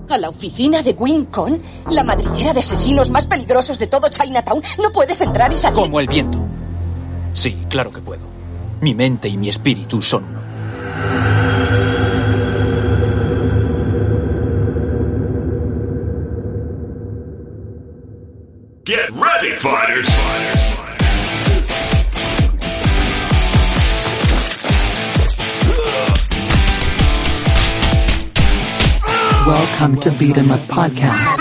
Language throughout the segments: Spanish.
¿A la oficina de Wing Con? ¿La madriguera de asesinos más peligrosos de todo Chinatown? No puedes entrar y salir. Como el viento. Sí, claro que puedo. Mi mente y mi espíritu son uno. Get ready, fighters! Welcome to Beat 'em Up Podcast.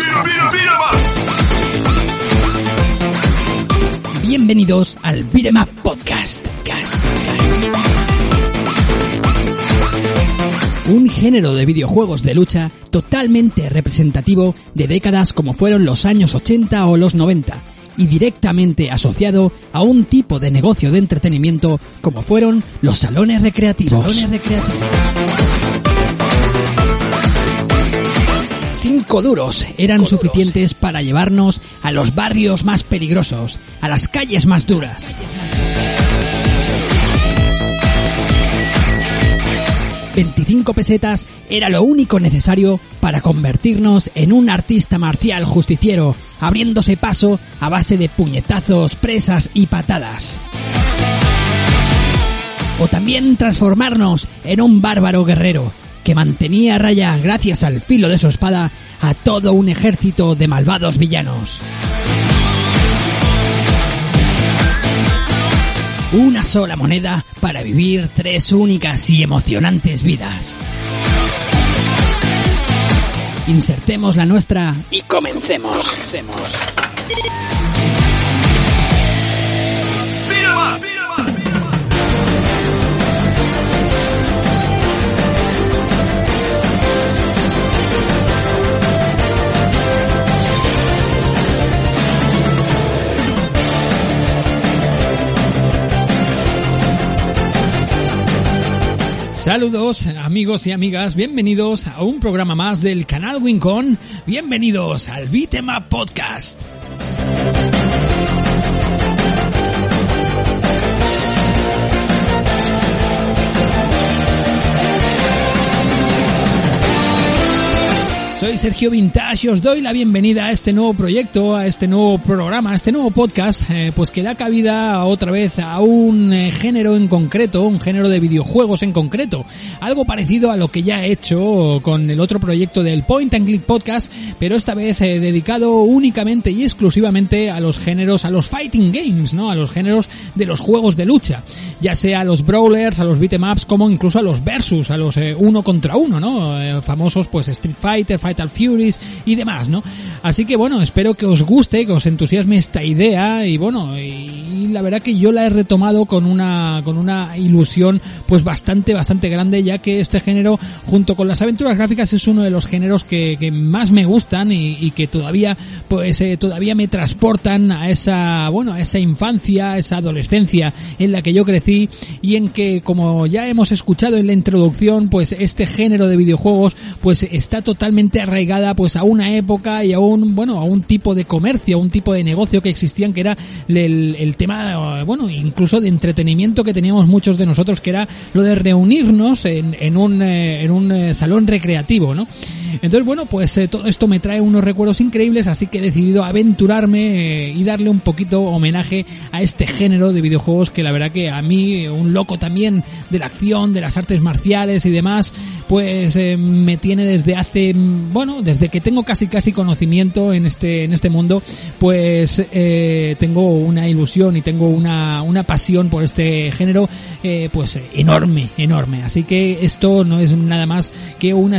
Bienvenidos al Beat 'em Up Podcast. Un género de videojuegos de lucha totalmente representativo de décadas como fueron los años 80 o los 90 y directamente asociado a un tipo de negocio de entretenimiento como fueron los salones recreativos. 5 duros eran suficientes para llevarnos a los barrios más peligrosos, a las calles más duras. 25 pesetas era lo único necesario para convertirnos en un artista marcial justiciero, abriéndose paso a base de puñetazos, presas y patadas. O también transformarnos en un bárbaro guerrero, que mantenía a raya, gracias al filo de su espada, a todo un ejército de malvados villanos. Una sola moneda para vivir 3 únicas y emocionantes vidas. Insertemos la nuestra y comencemos. Saludos amigos y amigas, bienvenidos a un programa más del canal Wing Con, bienvenidos al Beat 'em Up Podcast. Soy Sergio Vintage y os doy la bienvenida a este nuevo proyecto, a este nuevo programa, a este nuevo podcast, pues que da cabida otra vez a un género en concreto, un género de videojuegos en concreto. Algo parecido a lo que ya he hecho con el otro proyecto del Point and Click Podcast, pero esta vez dedicado únicamente y exclusivamente a los géneros, a los fighting games, ¿no? A los géneros de los juegos de lucha. Ya sea a los brawlers, a los beat 'em ups, como incluso a los versus, a los uno contra uno, ¿no? Famosos pues Street Fighter, Fatal Furies y demás, ¿no? Así que bueno, espero que os guste, que os entusiasme esta idea y bueno, y la verdad que yo la he retomado con una ilusión pues bastante grande, ya que este género junto con las aventuras gráficas es uno de los géneros que más me gustan y que todavía todavía me transportan a esa infancia, a esa adolescencia en la que yo crecí y en que, como ya hemos escuchado en la introducción, pues este género de videojuegos pues está totalmente arraigada pues a una época y a un tipo de comercio, a un tipo de negocio que existían, que era el tema, incluso de entretenimiento que teníamos muchos de nosotros, que era lo de reunirnos en un salón recreativo, ¿no? Entonces, bueno, pues todo esto me trae unos recuerdos increíbles, así que he decidido aventurarme y darle un poquito homenaje a este género de videojuegos que la verdad que a mí, un loco también de la acción, de las artes marciales y demás, pues me tiene desde desde que tengo casi conocimiento en este mundo, pues tengo una ilusión y tengo una pasión por este género pues enorme. Así que esto no es nada más que un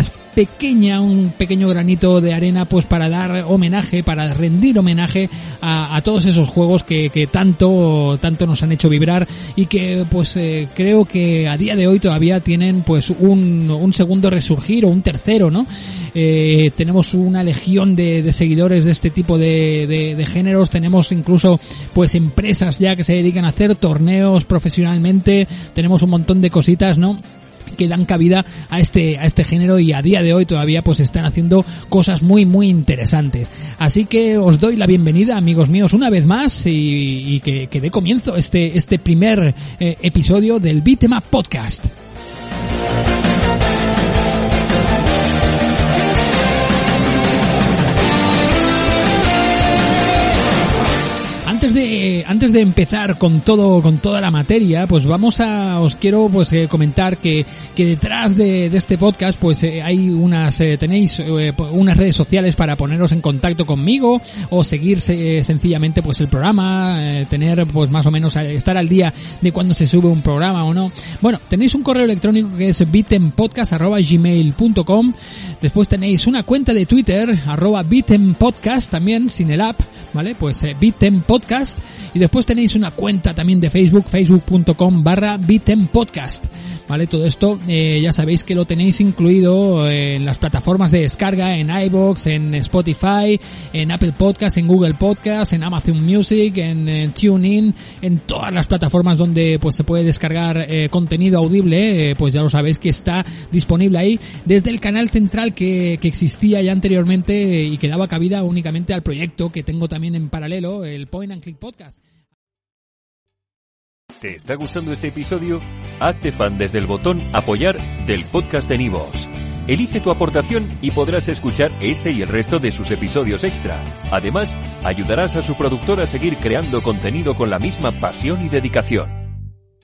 pequeño granito de arena pues para dar homenaje, para rendir homenaje a todos esos juegos que tanto nos han hecho vibrar y que pues creo que a día de hoy todavía tienen pues un segundo resurgir o un tercero, ¿no? Tenemos una legión de seguidores de este tipo de géneros, tenemos incluso pues empresas ya que se dedican a hacer torneos profesionalmente, tenemos un montón de cositas, ¿no?, que dan cabida a este género y a día de hoy todavía pues están haciendo cosas muy interesantes. Así que os doy la bienvenida, amigos míos, una vez más y que dé comienzo este primer episodio del Beat 'em Up Podcast. de empezar con toda la materia, pues os quiero comentar que detrás de este podcast pues hay tenéis unas redes sociales para poneros en contacto conmigo o seguirse sencillamente pues el programa, tener pues más o menos estar al día de cuando se sube un programa o no. Bueno, tenéis un correo electrónico que es bitempodcast@gmail.com. Después tenéis una cuenta de Twitter @bitempodcast, también sin el app, ¿vale? Pues bitempodcast. Y después tenéis una cuenta también de Facebook, facebook.com/bitempodcast. ¿Vale? Todo esto ya sabéis que lo tenéis incluido en las plataformas de descarga, en iVoox, en Spotify, en Apple Podcast, en Google Podcast, en Amazon Music, en TuneIn, en todas las plataformas donde pues se puede descargar contenido audible, pues ya lo sabéis que está disponible ahí desde el canal central que existía ya anteriormente y que daba cabida únicamente al proyecto que tengo también en paralelo, el Point and Click Podcast. ¿Te está gustando este episodio? Hazte fan desde el botón Apoyar del podcast de Nivos. Elige tu aportación y podrás escuchar este y el resto de sus episodios extra. Además, ayudarás a su productor a seguir creando contenido con la misma pasión y dedicación.